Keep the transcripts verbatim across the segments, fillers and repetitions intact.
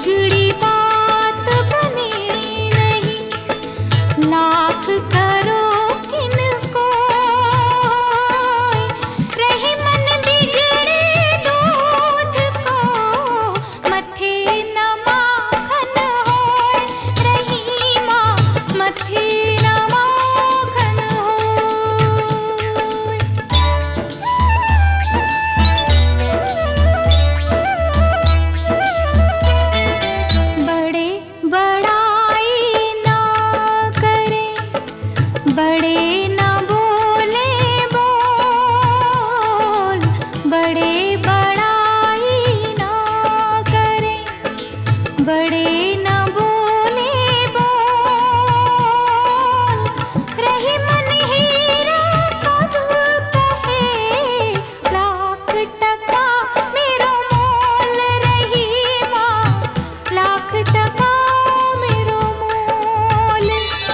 बिगड़ी बात बने नहीं, लाख करो किनको रही मन बिगड़े दूध को, मथे न माखन होए रही माँ, मथे न माखन होए। बड़े बड़ाई ना करें, बड़े न बोले बोल, बड़े बड़ाई ना करें, बड़े न बोले बोल, रही मन हीरा कब कहे, लाख टका मेरो मोल रही माँ, लाख टका मेरो मोल।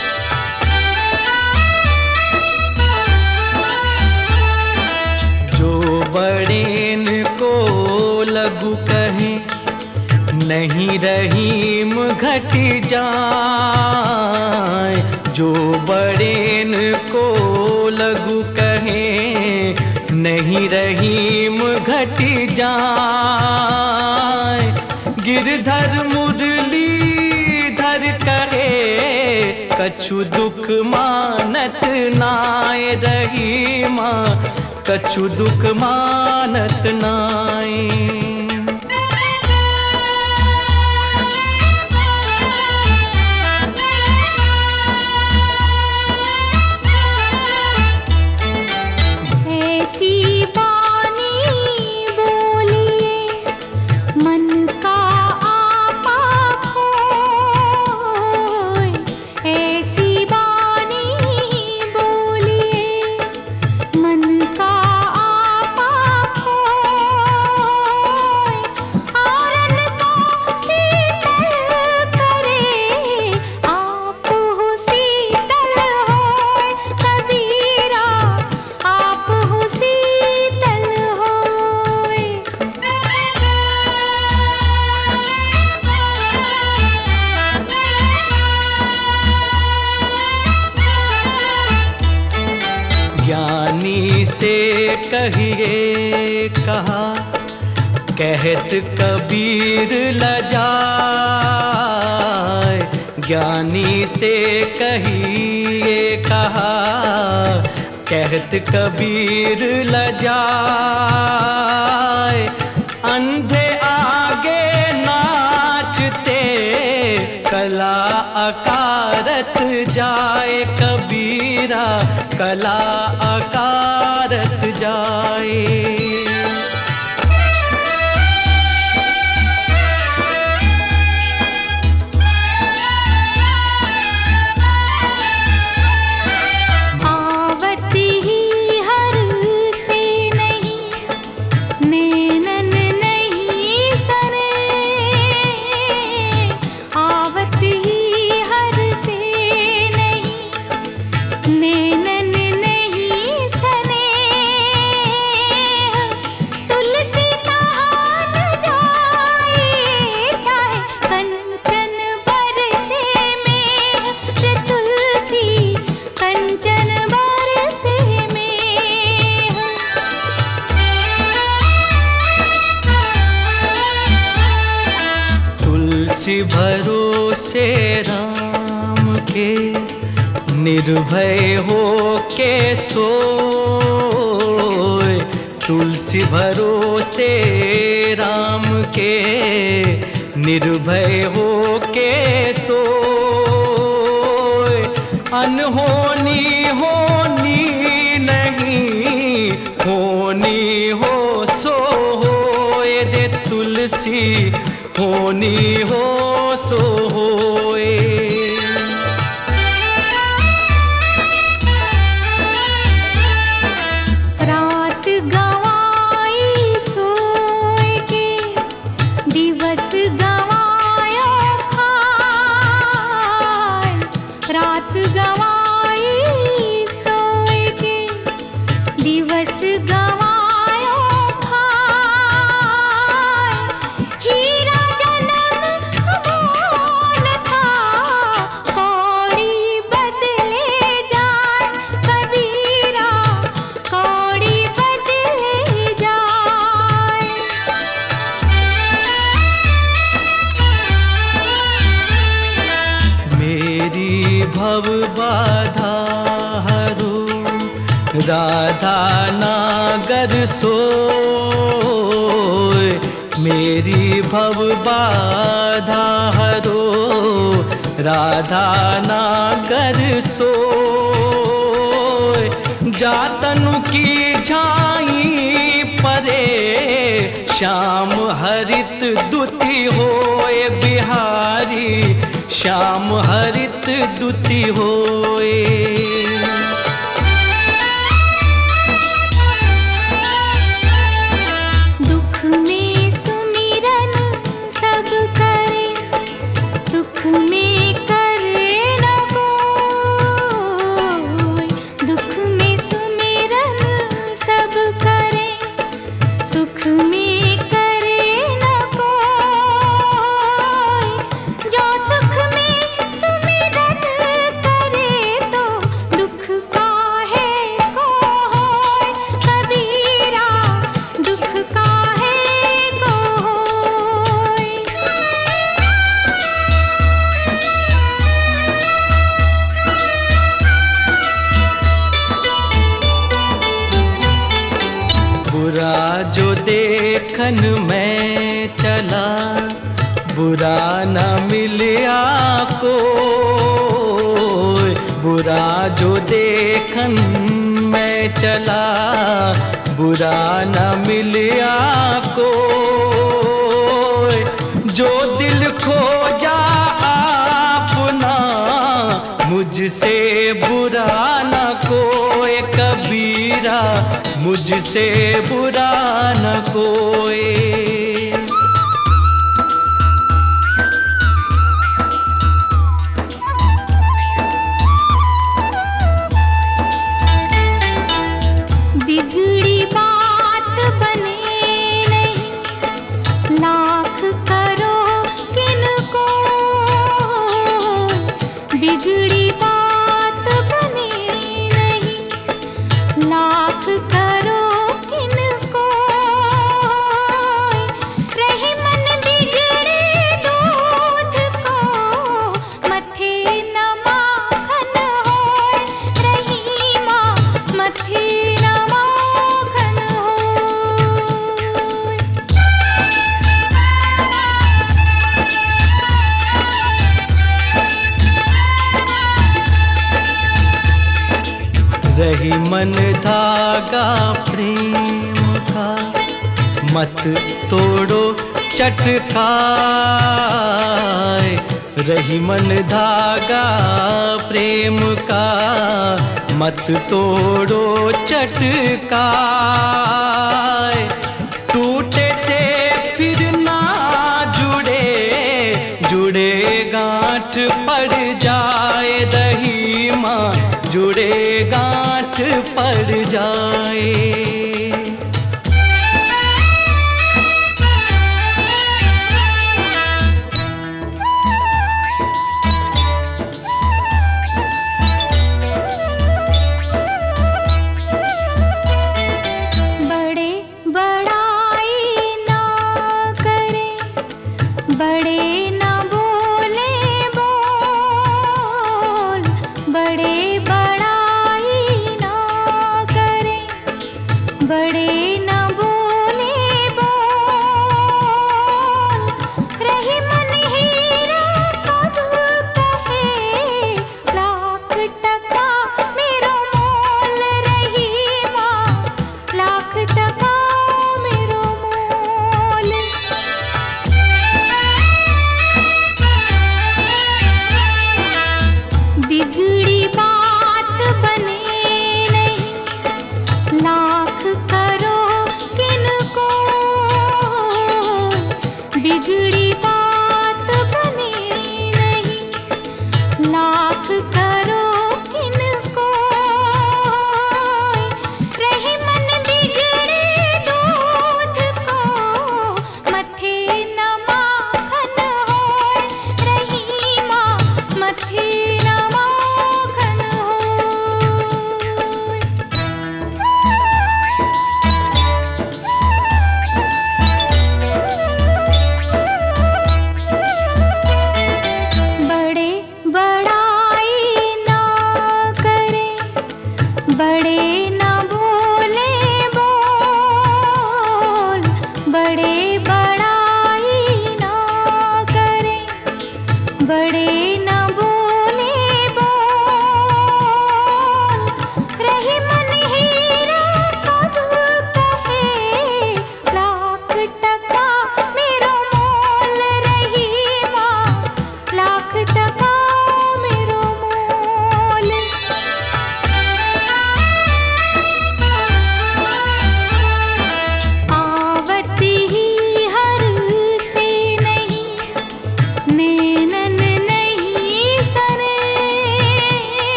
जो बड़ेन को लघु कहे, नहीं रहीम घट जाए। जो बड़ेन को लघु कहे, नहीं रहीम घट जाए। गिरधर मुरलीधर कहे, कछु दुख मानत नाय रही माँ, कछु दुख मानत नाय। ऐसी बानी बोलिए मन का आपा खोए, ऐसी बानी बोलिए मन का आपा खोए, आरन को शीतल करे, आप हो शीतल होए कबीरा, आप हो शीतल होए। ज्ञानी से कहिए कहा, कहत कबीर लजाए। ज्ञानी से कहिए कहा, कहत कबीर लजाए। अंधे आगे नाचते, कला अकारत जाए कबीरा, कला अकारत जाए। आवत ही हर से नहीं, नैनन नहीं सने, आवत ही हर से नहीं, नैनन नहीं सने। तुलसी नहान जाए, चाहे कंचन बरसे में, रे तुलसी कंचन बरसे में। तुलसी भरोसे राम के, निर्भय हो के सोए। तुलसी भरोसे राम के, निर्भय हो के सोए। अनहोनी होनी नहीं, होनी हो सो होए दे तुलसी, होनी हो सो होए। रात गवाई सोए के, दिवस गवाया खाए। रात गवाई सोए के, दिवस गवाया खाए। हीरा जन्म भव बाधा हरो, राधा नागर सोय, मेरी भव बाधा हरो, राधा नागर सोय। जातनु की झाई परे, श्याम हरित दुति होए बिहारी, श्याम हरित दुति होए। दुख में सुमिरन सब करे, सुख में करे न कोई। दुख में सुमिरन सब करे, सुख में करे न कोई। जो सुख में सुमिरन करे, तो दुख काहे को होय। कबीरा दुख काहे को होय। बुरा जो देखन मैं चला, बुरा न मिलिया कोई। बुरा जो देखन मैं चला, बुरा न मिलिया कोई। जो दिल खोजा आपना, मुझसे बुरा न कोई। कबीरा मुझसे बुरा न कोई। बिगड़ी बात बने नहीं, लाख करो किनको। बिगड़ी बात बने नहीं, लाख करो किनको। रही मन बिगड़े दूध को, मथे न माखन होय। रही माँ मथे न माखन होय। रही मन धागा प्रेम का, मत तोड़ो चटकाए। रही मन धागा प्रेम का, मत तोड़ो चटकाए। टूटे से फिर ना जुड़े, जुड़े गांठ पड़ जाए। रही माँ जुड़े गांठ पड़ जाए। बड़े बड़ाई ना करे, बड़े ना बोले बोल। बड़े बड़ाई ना करे,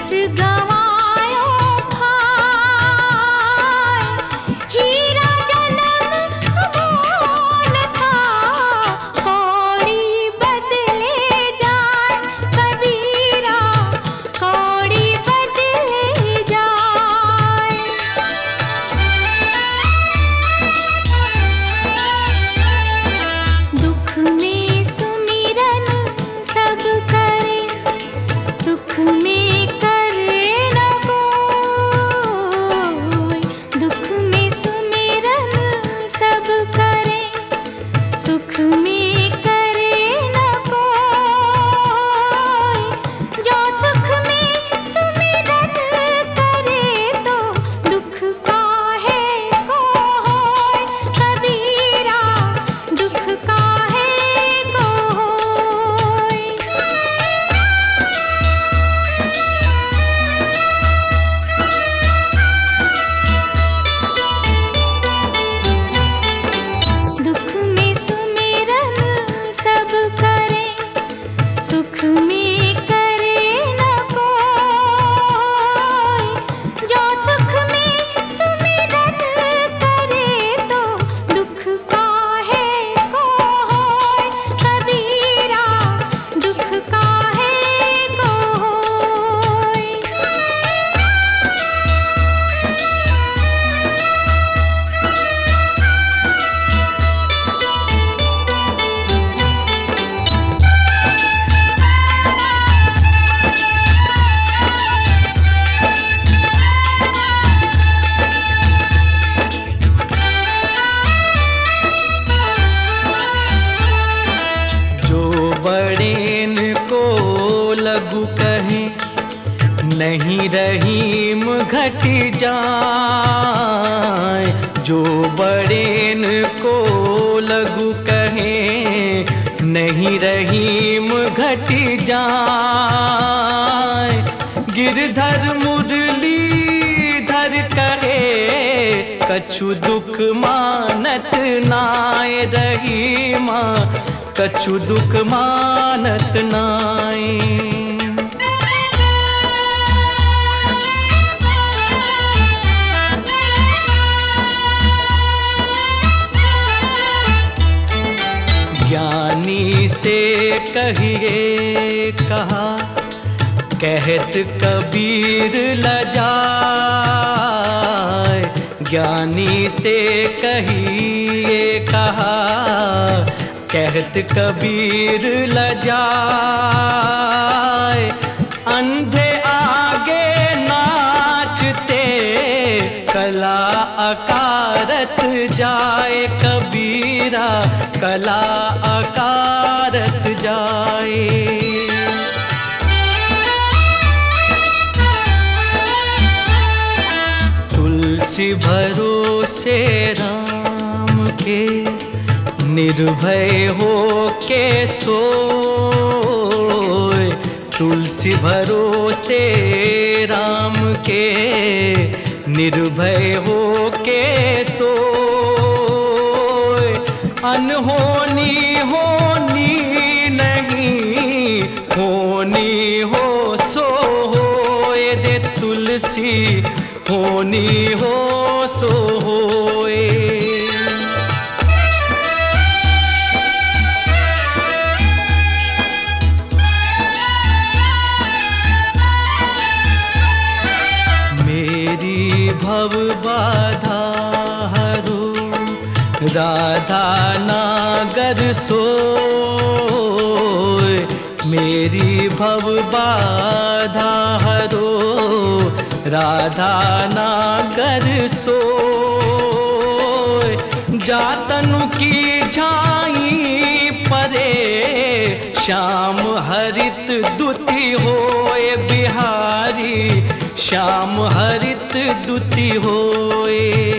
जस गवायो भाई, हीरा जन्म मोल था, कौड़ी बदले जाए कबीरा, कौड़ी बदले जाए। दुख में सुमिरन सब करे, सुख में करे न कोई। दुख में सुमिरन सब करे, सुख में करे न कोई। जो सुख में सुमिरन करे, तो दुख काहे को होय कबीरा, दुख काहे को होय। दुख में सुमिरन सब करे, सुख में करे न कोई। जो सुख में सुमिरन करे, तो दुख काहे को होय कबीरा, दुख काहे को होय। जो बड़ेन को लघु कहे, नहीं रहीम घट जाए। जो बड़ेन को लघु कहे, नहीं रहीम घट जाए। गिरधर मुरलीधर कहे, कछु दुख मानत नाय रहीमा, कछु दुख मानत नाय। ज्ञानी से कहिए कहा, कहत कबीर लजाए। ज्ञानी से कहिए कहा, कहत कबीर लजाए। अंधे आगे नाचते, कला अकारत जाए कबीरा, कला अकारत जाए। तुलसी भरोसे राम के, निर्भय हो के सोए। तुलसी भरोसे राम के, निर्भय हो के सोए। अनहोनी होनी नहीं, होनी हो सो होए दे तुलसी, होनी हो सो होए। मेरी भव बाधा हरो, राधा नागर सोए। मेरी भव बाधा हरो, राधा नागर सोए। जातनु की झाई परे, श्याम हरित दुति होए बिहारी, श्याम हरित दुति होए।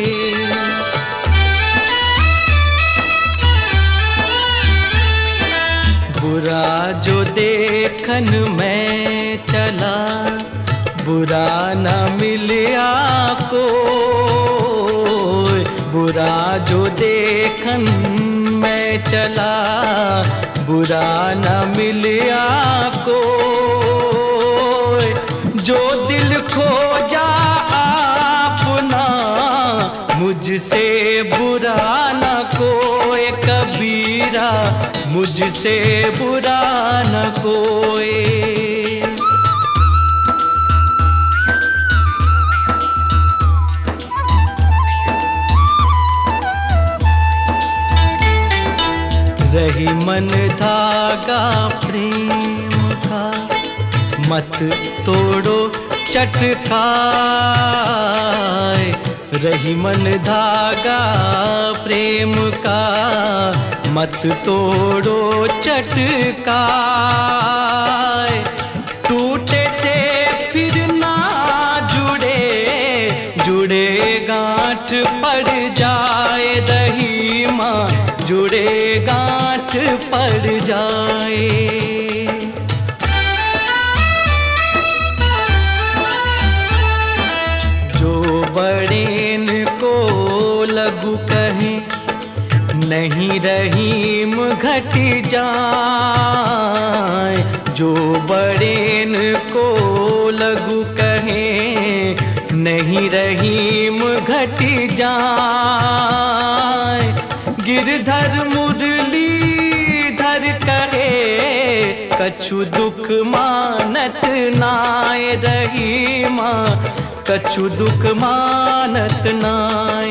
बुरा जो देखन मैं चला, बुरा न मिलिया को। बुरा जो देखन मैं चला, बुरा न मिलिया को। जो मुझसे बुरा न कोई। रही मन धागा प्रेम का, मत तोड़ो चटकाए। रही मन धागा प्रेम का, मत तोड़ो चटकाए। टूटे से फिर ना जुड़े, जुड़े गांठ पड़ जाए। रही माँ जुड़े गांठ पड़ जाए। जो बड़ेन को लघु कहें, नहीं रहीम घट जाए। जो बड़ेन को लघु कहें, नहीं रहीम घट जाए। गिरधर मुरलीधर कहे, कछु दुख मानत नाय। रही माँ कछु दुख मानत नाय।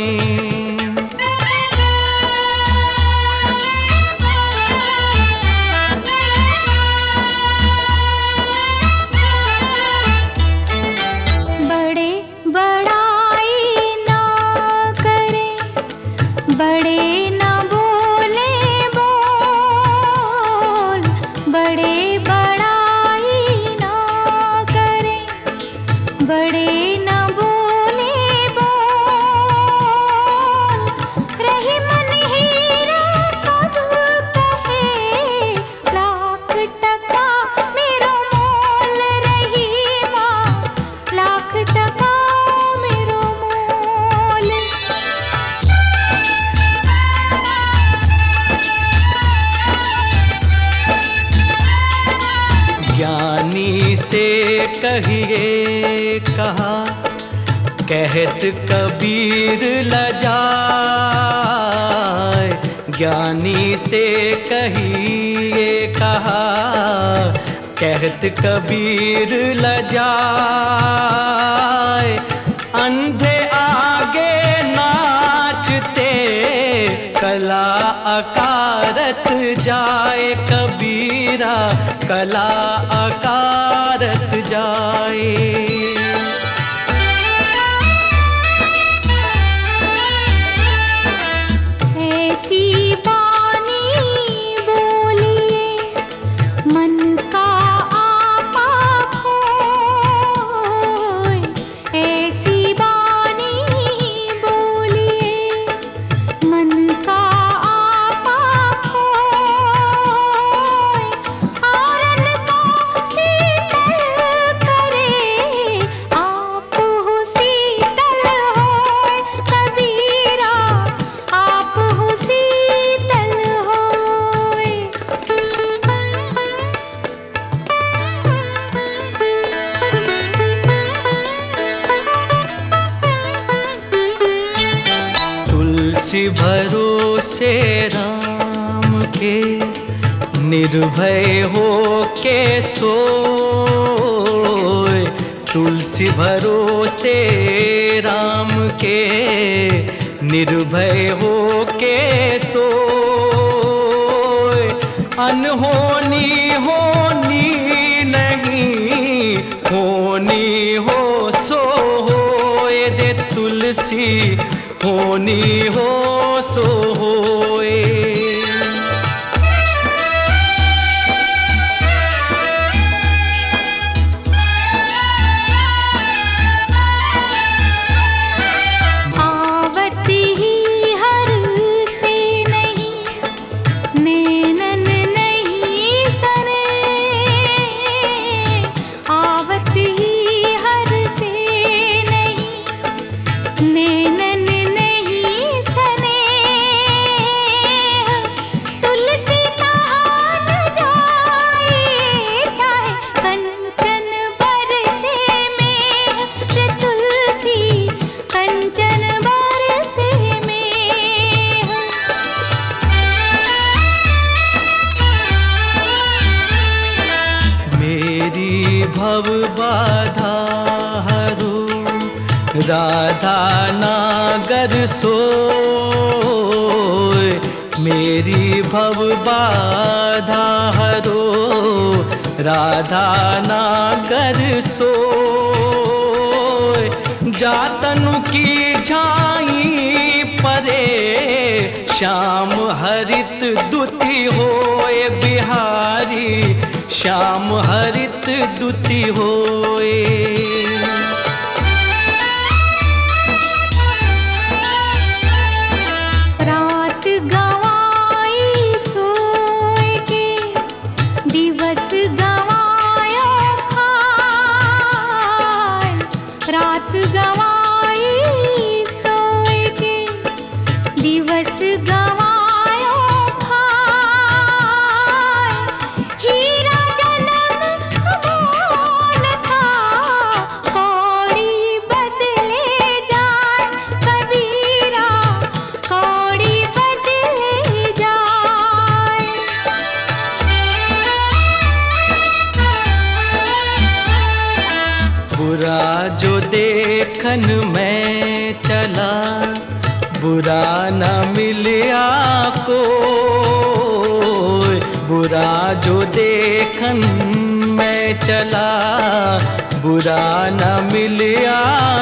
बड़े बड़ाई ना करें, बड़े ना बोले बोल। बड़े बड़ाई ना करें, बड़े ना बोले बोल। रही मन हीरा कब कहे, लाख टका मेरो मोल। रही माँ लाख टका मेरो मोल। ज्ञानी से कहिए कहा, कहत कबीर लजाए। ज्ञानी से कहिए कहा, कहत कबीर लजाए। अंधे आगे नाचते, कला अकारत जाए। कबीरा कला अकारत जाए। ऐसी बानी बोलिए, मन का आपा खोए। ऐसी बानी बोलिए, मन का आपा खोए। औरन को शीतल करे, आप हो शीतल होए। कबीरा आप हो शीतल होए। तुलसी भरोसे राम के, निर्भय हो के सोए। तुलसी भरोसे राम के, निर्भय हो के सोए। अनहोनी होनी नहीं, होनी हो सो होए। दे तुलसी होनी हो सो होए। आवत ही हर से नहीं, नैनन नहीं सने। आवत ही हर से नहीं, नैनन नहीं सने। मेरी भव बाधा हरो, राधा नागर सोय। मेरी भव बाधा हरो, राधा नागर सोय। जातनु की झाई परे, श्याम हरित दुति होए बिहारी, श्याम हरित दुति होए। रात गवाई सोए के, दिवस गवाया खाए। रात गवाई सोए के, दिवस गवाया खाए। हीरा जन्म मोल था, कौड़ी बदले जाए कबीरा, कौड़ी बदले जाए। बुरा जो देखन मैं चला, बुरा न मिलिया कोई। बुरा जो देखन मैं चला, बुरा न मिलिया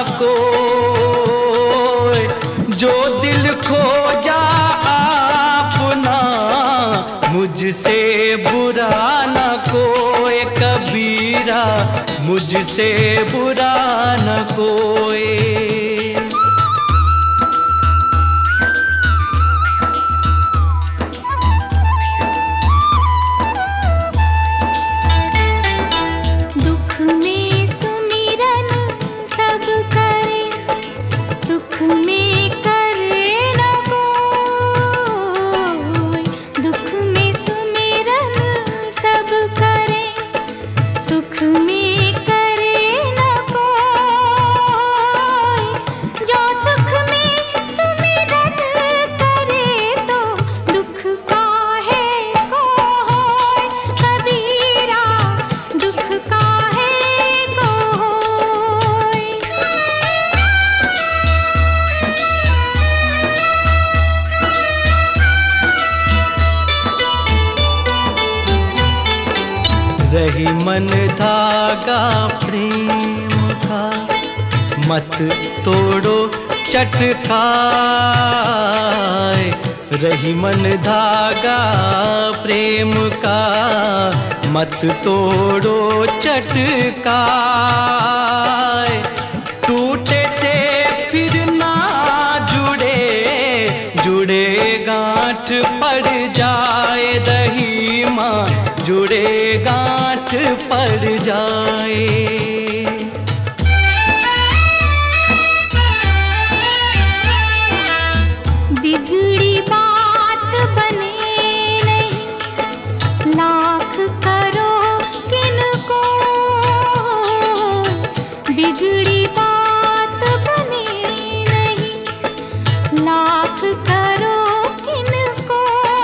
कोई। जो दिल खोजा आपना, मुझसे बुरा न कोई कबीरा, मुझसे बुरा न कोई। दुख में सुमिरन सब करे, सुख में करे न कोई। दुख में सुमिरन सब करे, सुख में करे न कोई। जो सुख में सुमिरन करे, तो दुख काहे को होय कबीरा, दुख काहे को होय। रही मन धागा प्रेम का, मत तोड़ो चटकाए। रही मन धागा प्रेम का, मत तोड़ो चटकाए। टूटे से फिर ना जुड़े, जुड़े गांठ पड़ जाए रहीमा, जुड़े गांठ पड़ जाए। बिगड़ी बात बने नहीं, लाख करो किनको। बिगड़ी बात बने नहीं, लाख करो किनको।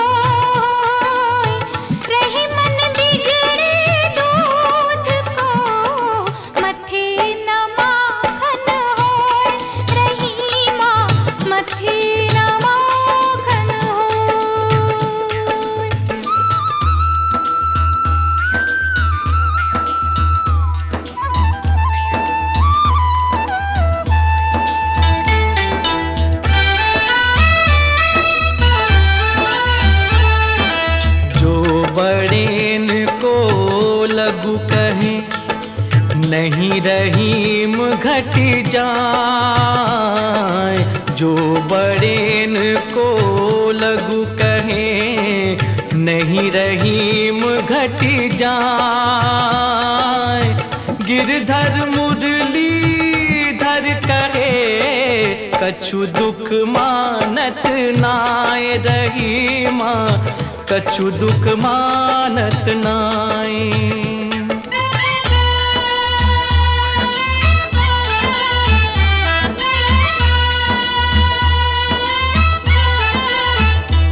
रही मन बिगड़े दूध को, मथे न माखन होय रहीमा, मथे न माखन होय। जो बड़ेन को लघु कहे, नहीं रहीम घट जाए। जो बड़ेन को लघु कहे, नहीं रहीम घट जाए। गिरधर मुरलीधर कहे, कछु दुख मानत नाय रहीमा, कछु दुख मानत नाय।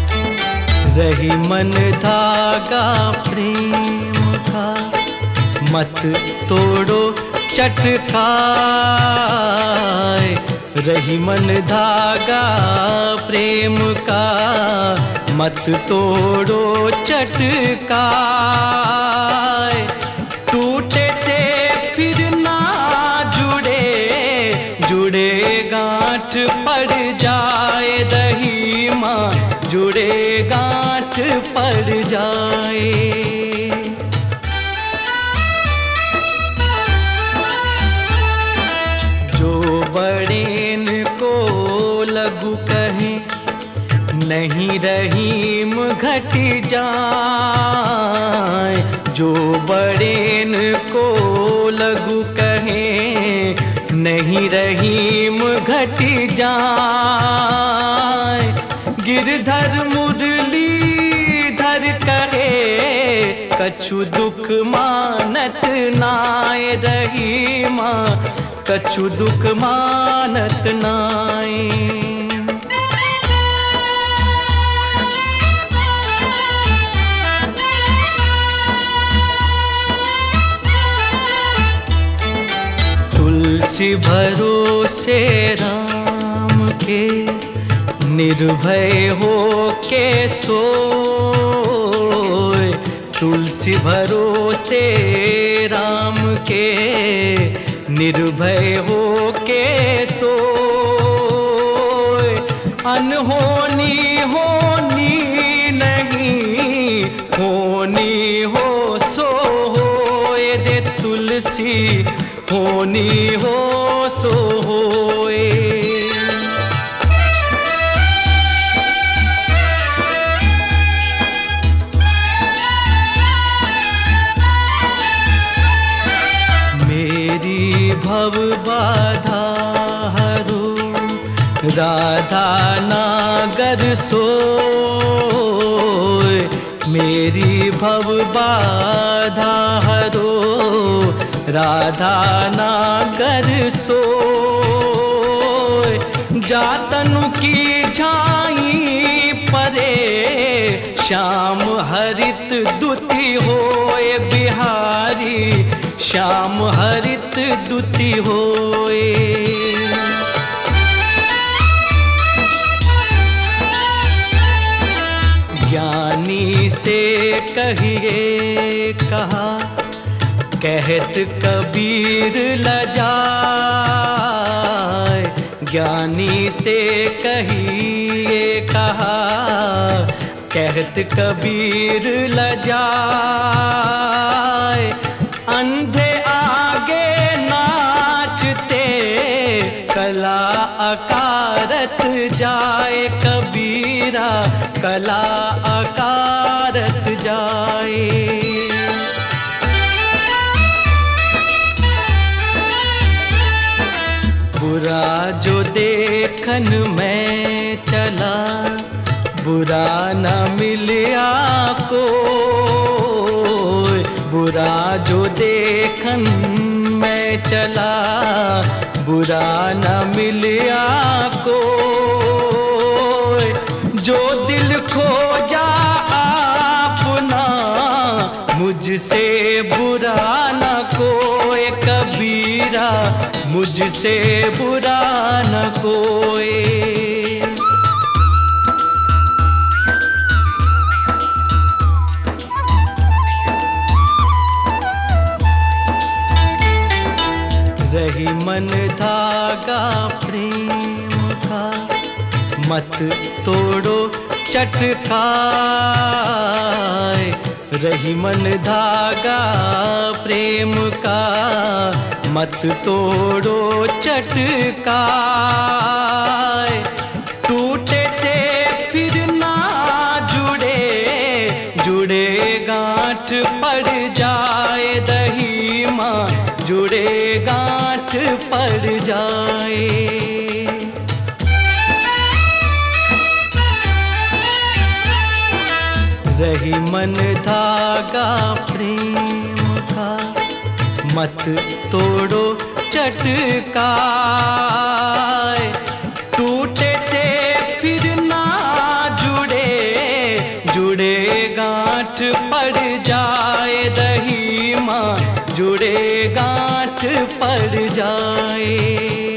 रही मन धागा प्रेम का, मत तोड़ो चटकाए, रही मन धागा प्रेम का, मत तोड़ो चटकाए। टूटे से फिर ना जुड़े, जुड़े गांठ पड़ जाए, रही माँ जुड़े गांठ पड़ जाए। जो बड़ेन को लघु कहे, नहीं रहीम घट जाए। जो बड़ेन को लघु कहे, नहीं रहीम घट जाए। गिरधर मुरलीधर कहे, कछु दुख मानत नाय, रही माँ कछु दुख मानत नाय। तुलसी भरोसे राम के, निर्भय हो के सोए। तुलसी भरोसे राम के, निर्भय हो के सोए। अनहोनी होनी नहीं, होनी हो सो होए रे तुलसी, होनी हो सो होए। मेरी भव बाधा हरो, राधा नागर सोए। मेरी भव बाधा हरो, राधा नागर सोए। जातनु की झाई परे, श्याम हरित दुति होए बिहारी, श्याम हरित दुति होए। ज्ञानी से कहिए कहा, कहत कबीर लजाए। ज्ञानी से कहिए कहा, कहत कबीर लजाए। अंधे आगे नाचते, कला अकारत जाए, कबीरा कला अकारत जाए। बुरा जो देखन मैं चला, बुरा न मिलिया को। बुरा जो देखन मैं चला, बुरा न मिलिया को। जो दिल खोजा अपना, मुझसे बुरा न कोई, कबीरा मुझसे बुरा न कोई। रही मन धागा प्रेम का, मत तोड़ो चटकाए। रही मन धागा प्रेम का, मत तोड़ो चटकाए। टूटे से फिर ना जुड़े, जुड़े गांठ पड़ जाए, रही माँ जुड़े गांठ पड़ जाए। रही मन धागा प्रेम का, मत तोड़ो चटकाए। टूटे से फिर ना जुड़े, जुड़े गांठ पड़ जाए, रही माँ जुड़े गांठ पड़ जाए।